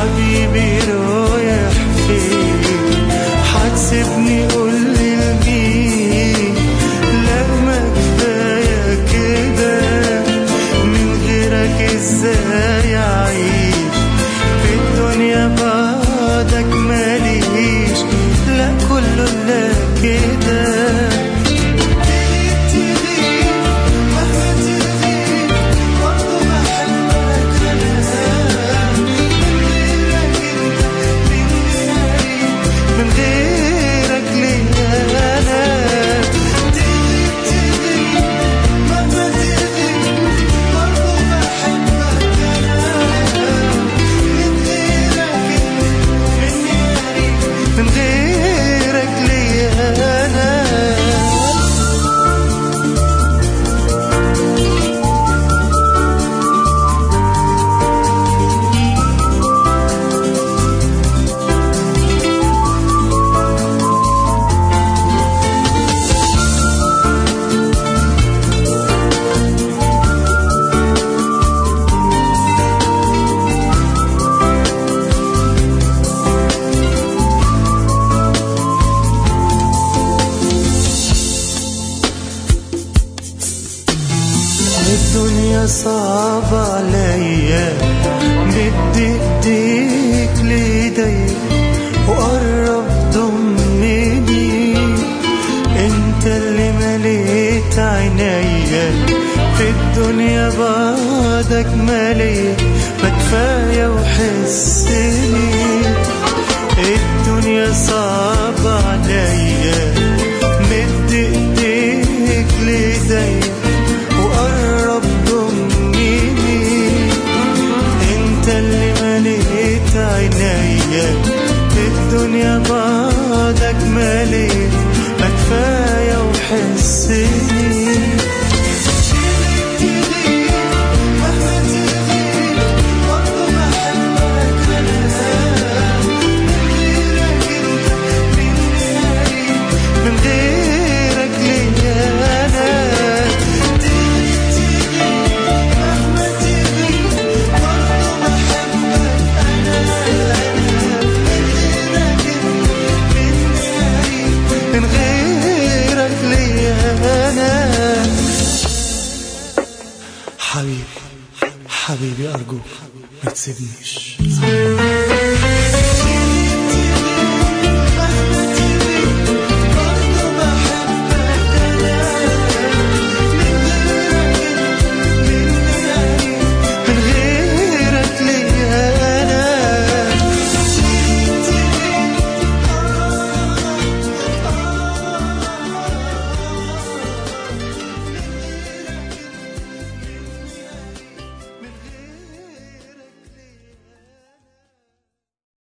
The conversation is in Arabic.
حبيبي رايح فين؟ حتسيبني قولي لمين؟ لا ما كفاية كده، من غيرك ازاي اعيش في الدنيا بعدك ماليش، لا كله لا كده. الدنيا صعبة عليا، مد ايديك ليديا وقرب ضمني، انت اللي مليت عينيا في الدنيا بعدك مالية، ما كفاية وحسني. الدنيا صعبة عليا، مد ايديك ليديا وقرب ضمني، انت اللي مليت عينيا في الدنيا بعدك مالية، ما كفاية وحسني. حبيبي حبيبي أرجوك ما تسيبنيش.